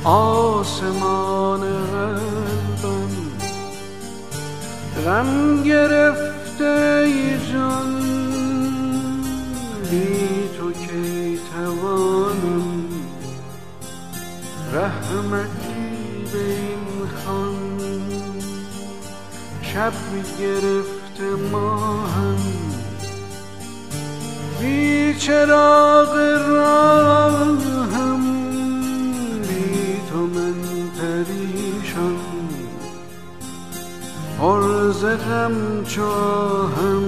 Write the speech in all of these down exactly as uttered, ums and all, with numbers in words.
آسمان قلبم غم گرفته ای جان، بی تو کی توانم رحمتی به این خان. شب گرفته ماهم بی چراغ راهم، بی تو من پریشان پر ز غم چاهم.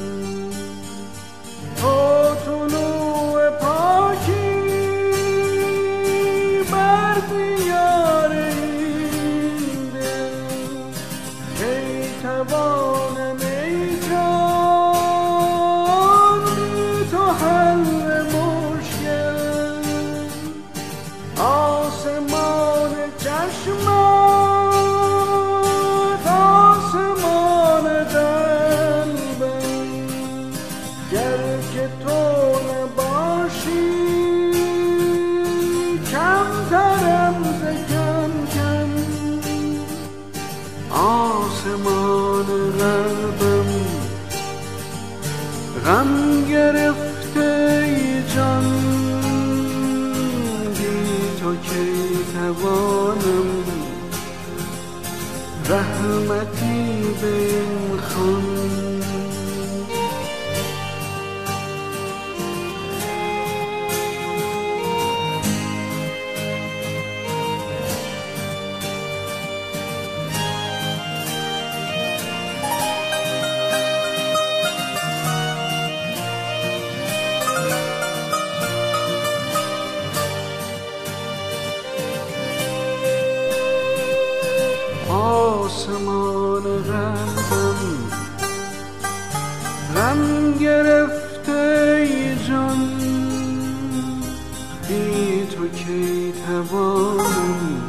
تو طلوع پاکی بر دیار این دل، کی توانم ای جان بی تو حل مشکل. آسمان چشمم که تو نباشی کمترم ز کم کم. آسمان قلبم غم گرفته ای جان، بی تو کی توانم رحمتی به این خان. آسمان قلبم غم گرفته ای جان، بی تو کی توانم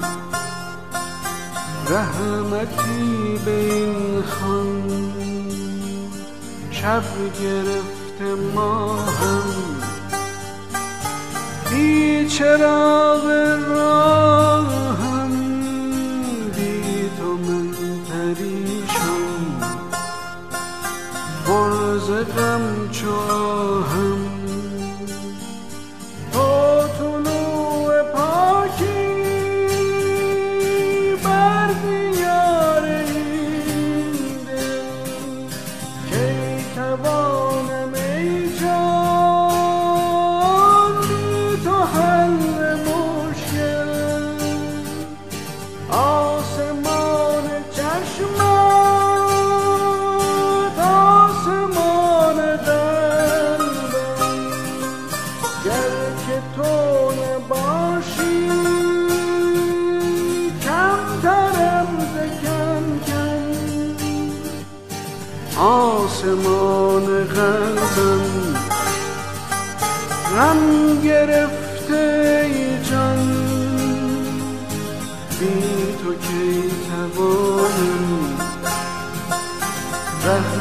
رحمتی به این خان. شب گرفته ماهم بی چراغ راهم، بی تو من پریشان پر ز غم چاهم. تو طلوع پاکی بر دیار این دل، کی توانم ای جان بی تو حل مشکل. آسمان چشمت آسمان قلبم، گر که تو نباشی کمترم ز کم کم. آسمان قلبم غم گرفته ای جان، بی تو کی توانم